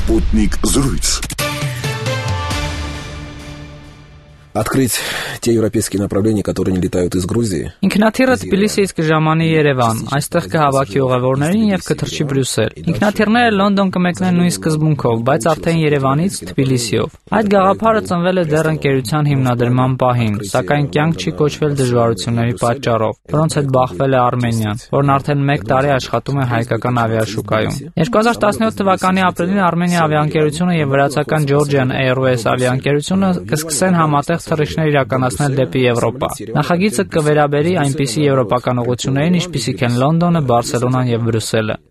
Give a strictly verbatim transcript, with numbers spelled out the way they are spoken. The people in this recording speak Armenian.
Спутник Зруйц. Открыть те европейские направления, которые не летают из Грузии. Ինքնաթիռը Թբիլիսիից կժամանի Երևան, այստեղ կհավաքի ուղևորներին եւ կթռչի Բրյուսել։ Ինքնաթիռները Լոնդոն կմեկնեն նույն սկզբունքով, բայց արդեն Երևանից Թբիլիսիով։ Այդ գաղափարը ծնվել է դեռ ընկերության հիմնադրման պահին, սակայն կյանք չի կոչվել դժվարությունների պատճառով, որոնց հետ բախվել է Արմենիան, որն արդեն մեկ տարի աշխատում է հայկական ավիաշուկայում։ երկու հազար տասնյոթ թվականի ապրիլին Արմենիա ավիաընկերությունը եւ վրացական Georgian Airways ավիաընկերությունը կսկսեն համատեղ թռիչքներ իրականացնել դեպի Եվրոպա։ Նախագիծը կվերաբերի այնպիսի եվրոպական ուղղություններին, ինչպիսիք են Լոնդոնը, Բարսելոնան եւ Բրյուսելը։